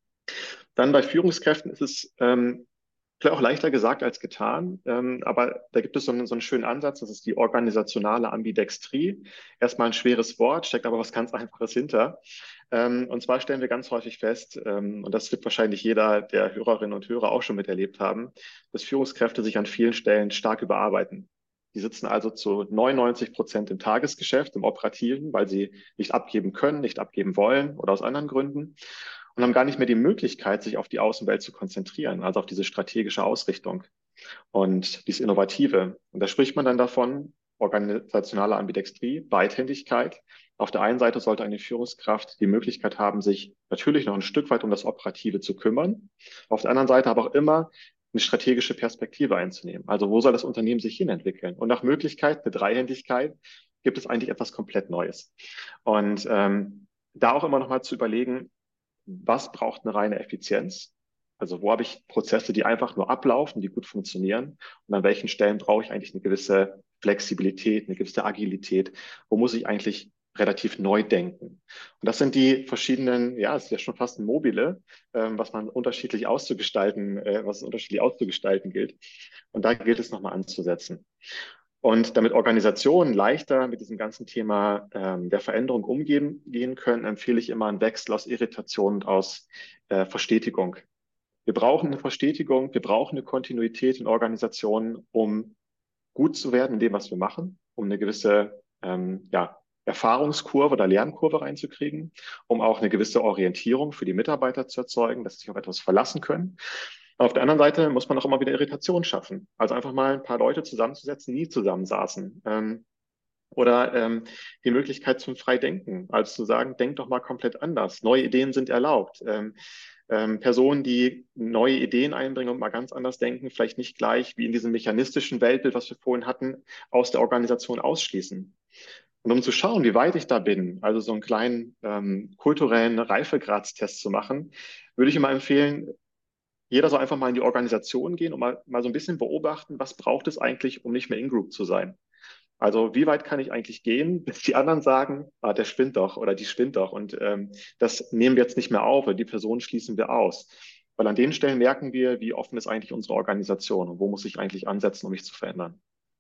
Dann bei Führungskräften ist es ähm, vielleicht auch leichter gesagt als getan, ähm, aber da gibt es so einen, so einen schönen Ansatz, das ist die organisationale Ambidextrie. Erstmal ein schweres Wort, steckt aber was ganz Einfaches hinter. Ähm, und zwar stellen wir ganz häufig fest, ähm, und das wird wahrscheinlich jeder der Hörerinnen und Hörer auch schon miterlebt haben, dass Führungskräfte sich an vielen Stellen stark überarbeiten. Die sitzen also zu neunundneunzig Prozent im Tagesgeschäft, im Operativen, weil sie nicht abgeben können, nicht abgeben wollen oder aus anderen Gründen und haben gar nicht mehr die Möglichkeit, sich auf die Außenwelt zu konzentrieren, also auf diese strategische Ausrichtung und dieses Innovative. Und da spricht man dann davon, organisationale Ambidextrie, Beidhändigkeit. Auf der einen Seite sollte eine Führungskraft die Möglichkeit haben, sich natürlich noch ein Stück weit um das Operative zu kümmern. Auf der anderen Seite aber auch immer eine strategische Perspektive einzunehmen. Also wo soll das Unternehmen sich hinentwickeln? Und nach Möglichkeit, eine Dreihändigkeit, gibt es eigentlich etwas komplett Neues. Und ähm, da auch immer noch mal zu überlegen, was braucht eine reine Effizienz? Also wo habe ich Prozesse, die einfach nur ablaufen, die gut funktionieren? Und an welchen Stellen brauche ich eigentlich eine gewisse Flexibilität, eine gewisse Agilität? Wo muss ich eigentlich relativ neu denken? Und das sind die verschiedenen, ja, es ist ja schon fast ein Mobile, ähm, was man unterschiedlich auszugestalten, äh, was es unterschiedlich auszugestalten gilt. Und da gilt es nochmal anzusetzen. Und damit Organisationen leichter mit diesem ganzen Thema ähm, der Veränderung umgehen gehen können, empfehle ich immer einen Wechsel aus Irritation und aus äh, Verstetigung. Wir brauchen eine Verstetigung, wir brauchen eine Kontinuität in Organisationen, um gut zu werden in dem, was wir machen, um eine gewisse ähm, ja, Erfahrungskurve oder Lernkurve reinzukriegen, um auch eine gewisse Orientierung für die Mitarbeiter zu erzeugen, dass sie sich auf etwas verlassen können. Auf der anderen Seite muss man auch immer wieder Irritation schaffen. Also einfach mal ein paar Leute zusammenzusetzen, die nie zusammensaßen. Ähm, oder ähm, die Möglichkeit zum Freidenken, also zu sagen, denk doch mal komplett anders. Neue Ideen sind erlaubt. Ähm, ähm, Personen, die neue Ideen einbringen und mal ganz anders denken, vielleicht nicht gleich wie in diesem mechanistischen Weltbild, was wir vorhin hatten, aus der Organisation ausschließen. Und um zu schauen, wie weit ich da bin, also so einen kleinen ähm, kulturellen Reifegradstest zu machen, würde ich immer empfehlen, jeder soll einfach mal in die Organisation gehen und mal, mal so ein bisschen beobachten, was braucht es eigentlich, um nicht mehr in-group zu sein. Also wie weit kann ich eigentlich gehen, bis die anderen sagen, ah, der spinnt doch oder die spinnt doch und ähm, das nehmen wir jetzt nicht mehr auf, weil die Person schließen wir aus. Weil an den Stellen merken wir, wie offen ist eigentlich unsere Organisation und wo muss ich eigentlich ansetzen, um mich zu verändern.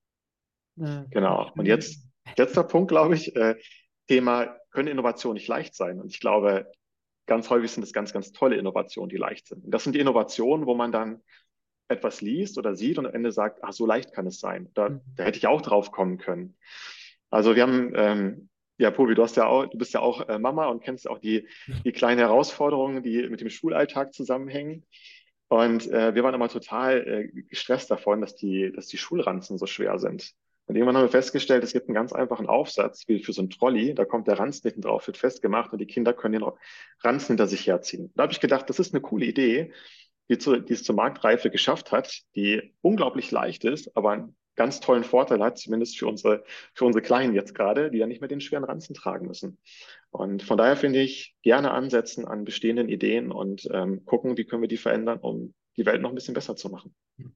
Ja, Genau. Und jetzt letzter Punkt, glaube ich, äh, Thema, können Innovationen nicht leicht sein? Und ich glaube, ganz häufig sind es ganz, ganz tolle Innovationen, die leicht sind. Und das sind die Innovationen, wo man dann etwas liest oder sieht und am Ende sagt, ach, so leicht kann es sein. Da, da hätte ich auch drauf kommen können. Also wir haben, ähm, ja, Povi, du hast ja auch, du bist ja auch äh, Mama und kennst auch die, die kleinen Herausforderungen, die mit dem Schulalltag zusammenhängen. Und äh, wir waren immer total äh, gestresst davon, dass die, dass die Schulranzen so schwer sind. Und irgendwann haben wir festgestellt, es gibt einen ganz einfachen Aufsatz, wie für so ein Trolley, da kommt der Ranzen hinten drauf, wird festgemacht und die Kinder können den Ranzen hinter sich herziehen. Da habe ich gedacht, das ist eine coole Idee, die, zu, die es zur Marktreife geschafft hat, die unglaublich leicht ist, aber einen ganz tollen Vorteil hat, zumindest für unsere, für unsere Kleinen jetzt gerade, die ja nicht mehr den schweren Ranzen tragen müssen. Und von daher finde ich, gerne ansetzen an bestehenden Ideen und ähm, gucken, wie können wir die verändern, um die Welt noch ein bisschen besser zu machen. Mhm.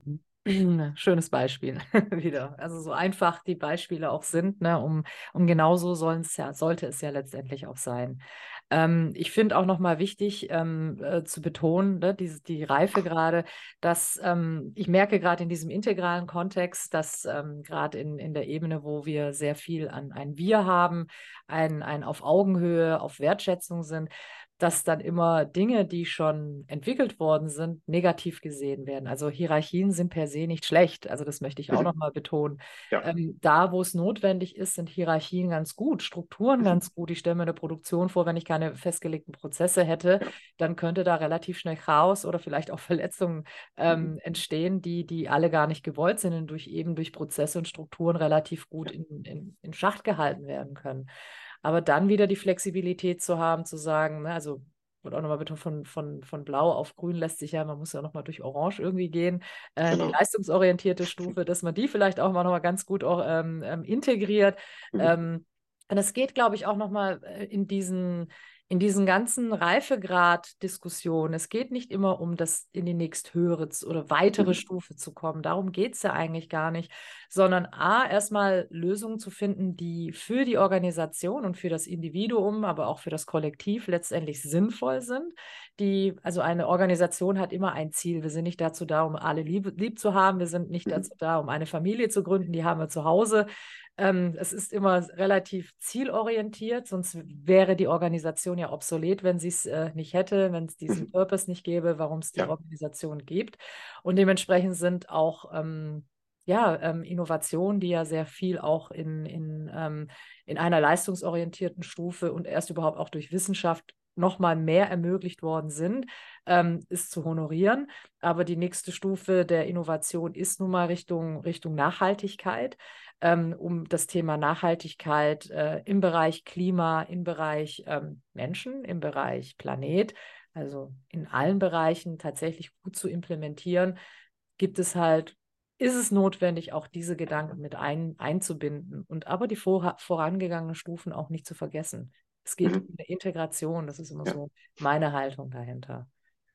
Schönes Beispiel wieder. Also so einfach die Beispiele auch sind, ne, um, um genauso sollen es ja, sollte es ja letztendlich auch sein. Ähm, ich finde auch nochmal wichtig ähm, äh, zu betonen, ne, diese, die Reife gerade, dass ähm, ich merke gerade in diesem integralen Kontext, dass ähm, gerade in, in der Ebene, wo wir sehr viel an ein Wir haben, ein, ein auf Augenhöhe, auf Wertschätzung sind, dass dann immer Dinge, die schon entwickelt worden sind, negativ gesehen werden. Also Hierarchien sind per se nicht schlecht. Also das möchte ich auch Mhm. nochmal betonen. Ja. Ähm, da, wo es notwendig ist, sind Hierarchien ganz gut, Strukturen Mhm. ganz gut. Ich stelle mir eine Produktion vor, wenn ich keine festgelegten Prozesse hätte, Ja. dann könnte da relativ schnell Chaos oder vielleicht auch Verletzungen Mhm. ähm, entstehen, die, die alle gar nicht gewollt sind und durch eben durch Prozesse und Strukturen relativ gut Ja. in, in, in Schach gehalten werden können. Aber dann wieder die Flexibilität zu haben, zu sagen, ne, also wird auch nochmal betont, von, von, von Blau auf Grün lässt sich ja, man muss ja nochmal durch Orange irgendwie gehen, äh, die Genau. leistungsorientierte Stufe, dass man die vielleicht auch mal nochmal ganz gut auch ähm, ähm, integriert. Mhm. Ähm, und es geht, glaube ich, auch nochmal in diesen, in diesen ganzen Reifegrad-Diskussionen. Es geht nicht immer um das in die nächsthöhere oder weitere Mhm. Stufe zu kommen. Darum geht es ja eigentlich gar nicht, sondern A, erstmal Lösungen zu finden, die für die Organisation und für das Individuum, aber auch für das Kollektiv letztendlich sinnvoll sind. Die, also eine Organisation hat immer ein Ziel. Wir sind nicht dazu da, um alle lieb, lieb zu haben. Wir sind nicht Mhm. dazu da, um eine Familie zu gründen. Die haben wir zu Hause. Ähm, es ist immer relativ zielorientiert, sonst wäre die Organisation ja obsolet, wenn sie es äh, nicht hätte, wenn es diesen Mhm. Purpose nicht gäbe, warum es die Ja. Organisation gibt. Und dementsprechend sind auch ähm, ja, ähm, Innovationen, die ja sehr viel auch in, in, ähm, in einer leistungsorientierten Stufe und erst überhaupt auch durch Wissenschaft noch mal mehr ermöglicht worden sind, ähm, ist zu honorieren. Aber die nächste Stufe der Innovation ist nun mal Richtung, Richtung Nachhaltigkeit, ähm, um das Thema Nachhaltigkeit äh, im Bereich Klima, im Bereich ähm, Menschen, im Bereich Planet, also in allen Bereichen tatsächlich gut zu implementieren, gibt es halt, ist es notwendig, auch diese Gedanken mit ein, einzubinden und aber die vor, vorangegangenen Stufen auch nicht zu vergessen. Es geht Mhm. um eine Integration, das ist immer Ja. so meine Haltung dahinter.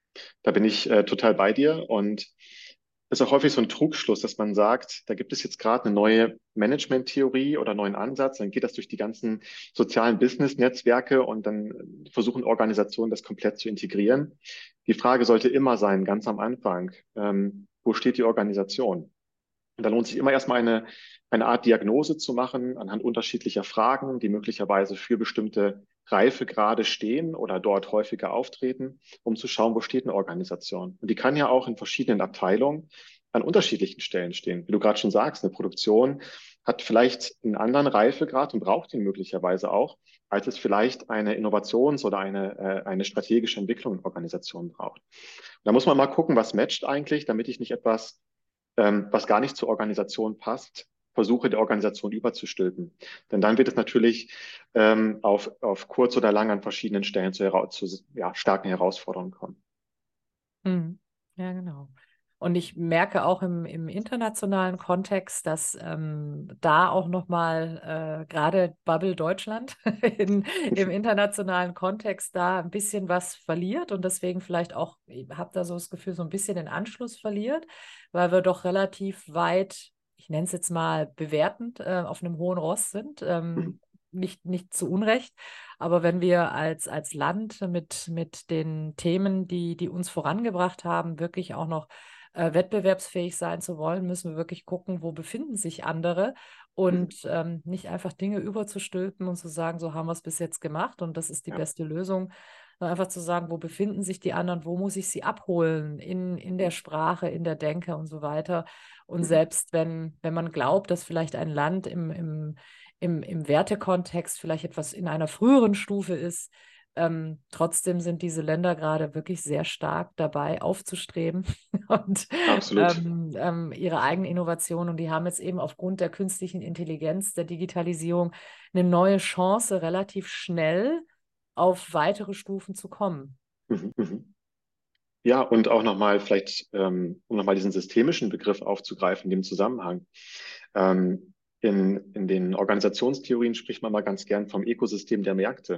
Da bin ich äh, total bei dir und es ist auch häufig so ein Trugschluss, dass man sagt, da gibt es jetzt gerade eine neue Management-Theorie oder einen neuen Ansatz, dann geht das durch die ganzen sozialen Business-Netzwerke und dann versuchen Organisationen das komplett zu integrieren. Die Frage sollte immer sein, ganz am Anfang, ähm, wo steht die Organisation? Und da lohnt sich immer erstmal eine, eine Art Diagnose zu machen anhand unterschiedlicher Fragen, die möglicherweise für bestimmte Reifegrade stehen oder dort häufiger auftreten, um zu schauen, wo steht eine Organisation. Und die kann ja auch in verschiedenen Abteilungen an unterschiedlichen Stellen stehen. Wie du gerade schon sagst, eine Produktion hat vielleicht einen anderen Reifegrad und braucht ihn möglicherweise auch, als es vielleicht eine Innovations- oder eine, äh, eine strategische Entwicklung in Organisationen braucht. Da muss man mal gucken, was matcht eigentlich, damit ich nicht etwas ähm, was gar nicht zur Organisation passt, versuche der Organisation überzustülpen. Denn dann wird es natürlich ähm, auf, auf kurz oder lang an verschiedenen Stellen zu, hera zu ja, starken Herausforderungen kommen. Mhm. Ja, genau. Und ich merke auch im, im internationalen Kontext, dass ähm, da auch nochmal äh, gerade Bubble Deutschland in, im internationalen Kontext da ein bisschen was verliert und deswegen vielleicht auch, ich habe da so das Gefühl, so ein bisschen den Anschluss verliert, weil wir doch relativ weit, ich nenne es jetzt mal bewertend, äh, auf einem hohen Ross sind. Mhm. Ähm, nicht, nicht zu Unrecht. Aber wenn wir als, als Land mit, mit den Themen, die, die uns vorangebracht haben, wirklich auch noch äh, wettbewerbsfähig sein zu wollen, müssen wir wirklich gucken, wo befinden sich andere Mhm. und ähm, nicht einfach Dinge überzustülpen und zu sagen, so haben wir es bis jetzt gemacht und das ist die Ja. beste Lösung. Sondern einfach zu sagen, wo befinden sich die anderen, wo muss ich sie abholen, in, in der Mhm. Sprache, in der Denke und so weiter. Und Mhm. selbst wenn, wenn man glaubt, dass vielleicht ein Land im, im im, im Wertekontext vielleicht etwas in einer früheren Stufe ist. Ähm, trotzdem sind diese Länder gerade wirklich sehr stark dabei, aufzustreben und Absolut. ähm, ähm, ihre eigene Innovation. Und die haben jetzt eben aufgrund der künstlichen Intelligenz, der Digitalisierung eine neue Chance, relativ schnell auf weitere Stufen zu kommen. Mhm. Mhm. Ja, und auch nochmal vielleicht, ähm, um nochmal diesen systemischen Begriff aufzugreifen, in dem Zusammenhang. Ähm, in, in den Organisationstheorien spricht man mal ganz gern vom Ökosystem der Märkte.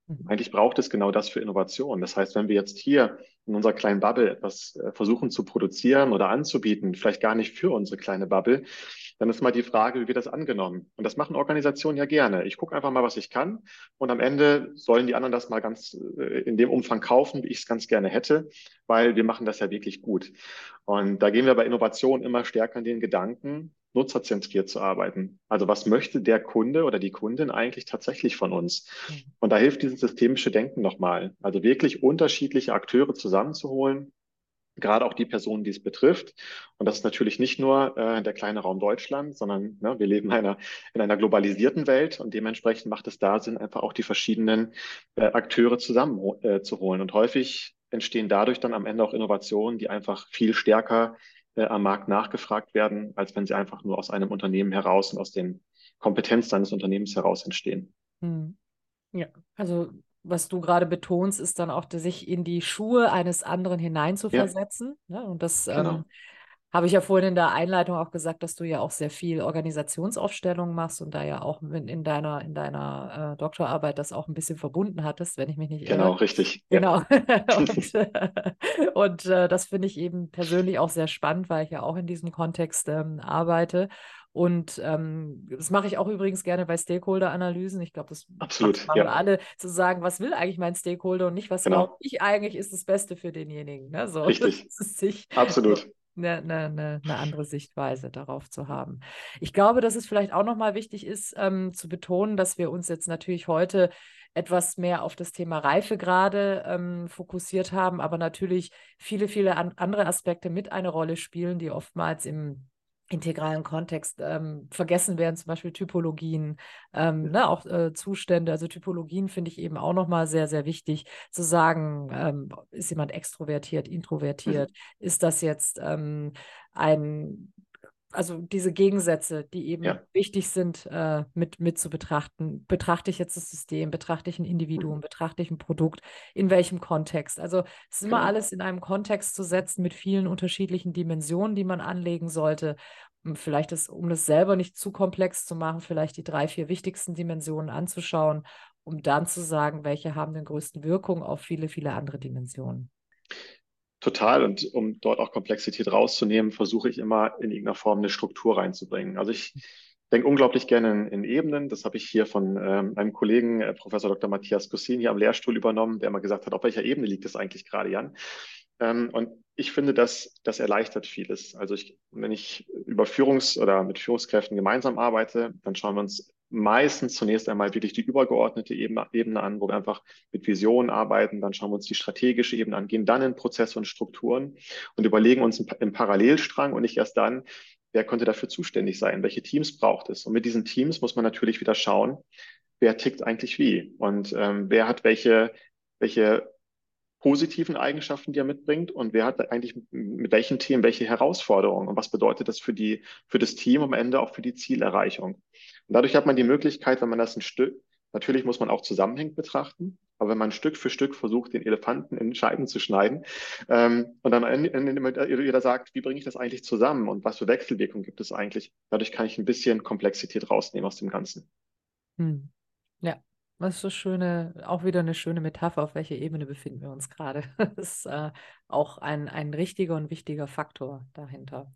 Mhm. Eigentlich braucht es genau das für Innovation. Das heißt, wenn wir jetzt hier in unserer kleinen Bubble etwas äh, versuchen zu produzieren oder anzubieten, vielleicht gar nicht für unsere kleine Bubble, dann ist mal die Frage, wie wird das angenommen? Und das machen Organisationen ja gerne. Ich gucke einfach mal, was ich kann, und am Ende sollen die anderen das mal ganz äh, in dem Umfang kaufen, wie ich es ganz gerne hätte, weil wir machen das ja wirklich gut. Und da gehen wir bei Innovation immer stärker in den Gedanken, nutzerzentriert zu arbeiten. Also was möchte der Kunde oder die Kundin eigentlich tatsächlich von uns? Mhm. Und da hilft dieses systemische Denken nochmal. Also wirklich unterschiedliche Akteure zusammenzuholen, gerade auch die Personen, die es betrifft. Und das ist natürlich nicht nur äh, der kleine Raum Deutschland, sondern ne, wir leben in einer, in einer globalisierten Welt, und dementsprechend macht es da Sinn, einfach auch die verschiedenen äh, Akteure zusammen äh, zu holen. Und häufig entstehen dadurch dann am Ende auch Innovationen, die einfach viel stärker äh, am Markt nachgefragt werden, als wenn sie einfach nur aus einem Unternehmen heraus und aus den Kompetenzen eines Unternehmens heraus entstehen. Mhm. Ja, also was du gerade betonst, ist dann auch, sich in die Schuhe eines anderen Ja, hineinzuversetzen. Ne? Und das ähm, genau. habe ich ja vorhin in der Einleitung auch gesagt, dass du ja auch sehr viel Organisationsaufstellung machst und da ja auch in, in deiner, in deiner äh, Doktorarbeit das auch ein bisschen verbunden hattest, wenn ich mich nicht irre. Genau, richtig. Ja. Genau. Und, äh, und äh, das finde ich eben persönlich auch sehr spannend, weil ich ja auch in diesem Kontext ähm, arbeite. Und ähm, das mache ich auch übrigens gerne bei Stakeholder-Analysen. Ich glaube, das macht- Absolut. machen Ja, alle, zu sagen, was will eigentlich mein Stakeholder und nicht, was glaube genau. ich eigentlich ist das Beste für denjenigen. Ne? So, das Richtig. ist sich so Absolut. eine, eine, eine, eine andere Sichtweise darauf zu haben. Ich glaube, dass es vielleicht auch nochmal wichtig ist, ähm, zu betonen, dass wir uns jetzt natürlich heute etwas mehr auf das Thema Reifegrade ähm, fokussiert haben, aber natürlich viele, viele an andere Aspekte mit eine Rolle spielen, die oftmals im integralen Kontext ähm, vergessen werden, zum Beispiel Typologien, ähm, ne, auch äh, Zustände. Also Typologien finde ich eben auch nochmal sehr, sehr wichtig zu sagen, ähm, ist jemand extrovertiert, introvertiert, Mhm. ist das jetzt ähm, ein, also diese Gegensätze, die eben Ja. wichtig sind, äh, mit, mit zu betrachten. Betrachte ich jetzt das System, betrachte ich ein Mhm. Individuum, betrachte ich ein Produkt, in welchem Kontext? Also es ist immer Genau. alles in einem Kontext zu setzen mit vielen unterschiedlichen Dimensionen, die man anlegen sollte. Und vielleicht ist, um das selber nicht zu komplex zu machen, vielleicht die drei, vier wichtigsten Dimensionen anzuschauen, um dann zu sagen, welche haben den größten Wirkung auf viele, viele andere Dimensionen. Total. Und um dort auch Komplexität rauszunehmen, versuche ich immer in irgendeiner Form eine Struktur reinzubringen. Also ich denke unglaublich gerne in, in Ebenen. Das habe ich hier von ähm, einem Kollegen, äh, Professor Doktor Matthias Cussin, hier am Lehrstuhl übernommen, der mal gesagt hat, auf welcher Ebene liegt es eigentlich gerade, Jan? Ähm, und ich finde, dass das erleichtert vieles. Also ich, wenn ich über Führungs- oder mit Führungskräften gemeinsam arbeite, dann schauen wir uns meistens zunächst einmal wirklich die übergeordnete Ebene, Ebene an, wo wir einfach mit Visionen arbeiten. Dann schauen wir uns die strategische Ebene an, gehen dann in Prozesse und Strukturen und überlegen uns im, im Parallelstrang und nicht erst dann, wer könnte dafür zuständig sein, welche Teams braucht es. Und mit diesen Teams muss man natürlich wieder schauen, wer tickt eigentlich wie und ähm, wer hat welche, welche positiven Eigenschaften, die er mitbringt, und wer hat eigentlich mit welchen Themen welche Herausforderungen und was bedeutet das für die, für das Team am Ende auch für die Zielerreichung. Und dadurch hat man die Möglichkeit, wenn man das ein Stück, natürlich muss man auch zusammenhängend betrachten, aber wenn man Stück für Stück versucht, den Elefanten in Scheiben zu schneiden, ähm, und dann am Ende immer jeder sagt, wie bringe ich das eigentlich zusammen und was für Wechselwirkungen gibt es eigentlich, dadurch kann ich ein bisschen Komplexität rausnehmen aus dem Ganzen. Hm. Ja, das ist so schöne, auch wieder eine schöne Metapher, auf welcher Ebene befinden wir uns gerade. Das ist äh, auch ein, ein richtiger und wichtiger Faktor dahinter.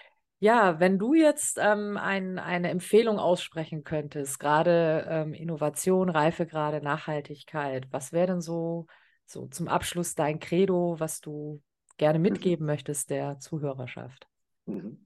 Ja, wenn du jetzt ähm, ein, eine Empfehlung aussprechen könntest, gerade ähm, Innovation, Reifegrade, Nachhaltigkeit, was wäre denn so, so zum Abschluss dein Credo, was du gerne Mhm. mitgeben möchtest der Zuhörerschaft? Mhm.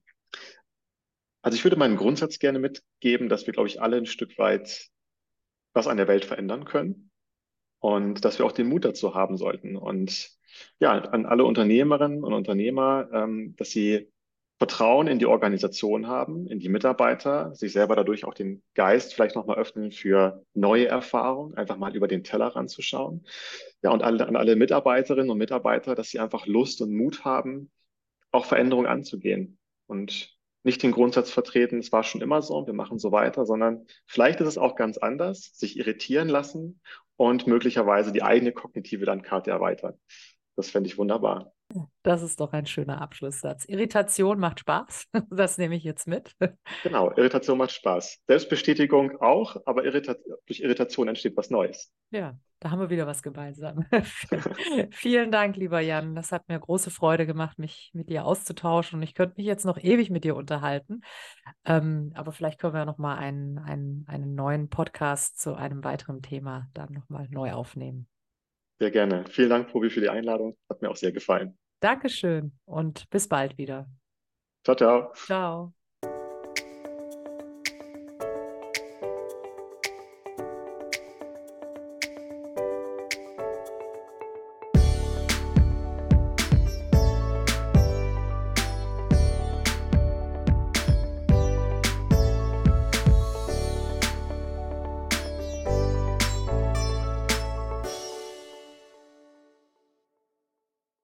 Also ich würde meinen Grundsatz gerne mitgeben, dass wir, glaube ich, alle ein Stück weit was an der Welt verändern können und dass wir auch den Mut dazu haben sollten. Und ja, an alle Unternehmerinnen und Unternehmer, ähm, dass sie Vertrauen in die Organisation haben, in die Mitarbeiter, sich selber dadurch auch den Geist vielleicht nochmal öffnen für neue Erfahrungen, einfach mal über den Tellerrand zu schauen. Ja, und alle, an alle Mitarbeiterinnen und Mitarbeiter, dass sie einfach Lust und Mut haben, auch Veränderungen anzugehen und nicht den Grundsatz vertreten, es war schon immer so, wir machen so weiter, sondern vielleicht ist es auch ganz anders, sich irritieren lassen und möglicherweise die eigene kognitive Landkarte erweitern. Das fände ich wunderbar. Das ist doch ein schöner Abschlusssatz. Irritation macht Spaß. Das nehme ich jetzt mit. Genau, Irritation macht Spaß. Selbstbestätigung auch, aber Irrita durch Irritation entsteht was Neues. Ja. Da haben wir wieder was gemeinsam. Vielen Dank, lieber Jan. Das hat mir große Freude gemacht, mich mit dir auszutauschen. Und ich könnte mich jetzt noch ewig mit dir unterhalten. Ähm, aber vielleicht können wir noch mal einen, einen, einen neuen Podcast zu einem weiteren Thema dann noch mal neu aufnehmen. Sehr gerne. Vielen Dank, Tobi, für die Einladung. Hat mir auch sehr gefallen. Dankeschön und bis bald wieder. Ciao, ciao. Ciao.